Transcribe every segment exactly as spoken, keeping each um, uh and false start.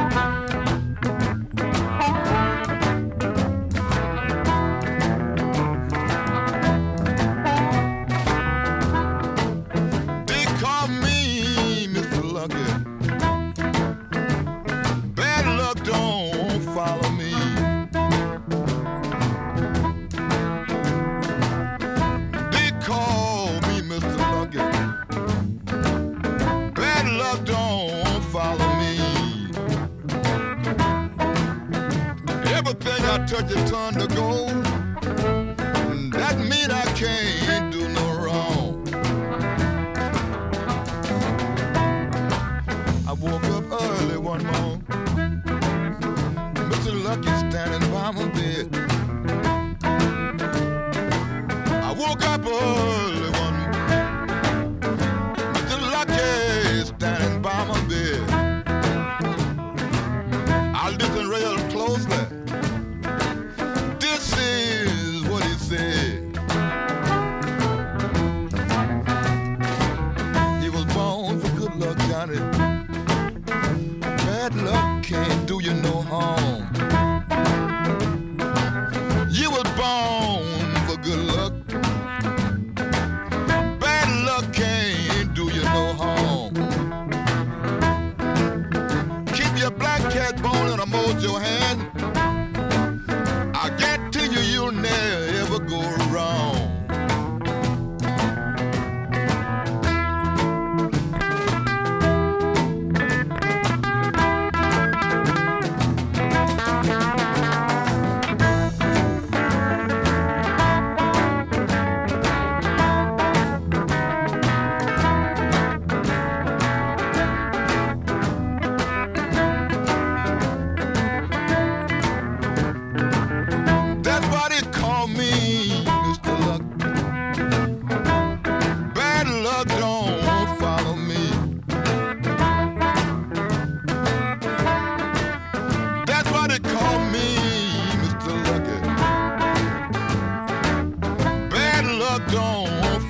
Touch it, turn to gold. That mean I can't do no wrong. I woke up early one morning, Mister Lucky standing by my bed. I woke up early one morning, Mister Lucky standing by my bed. I listened real closely. This is what he said. He was born for good luck, Johnny. Bad luck can't do you no harm. You was born for good luck. Bad luck can't do you no harm. Keep your black cat bone in a mojo hand. I guarantee you, you'll never ever go wrong.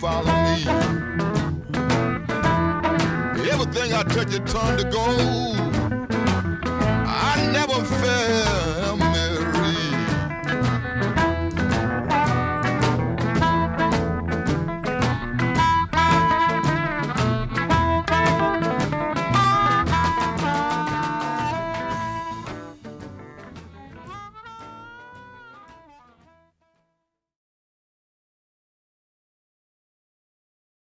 Everything I touch, it turn to gold.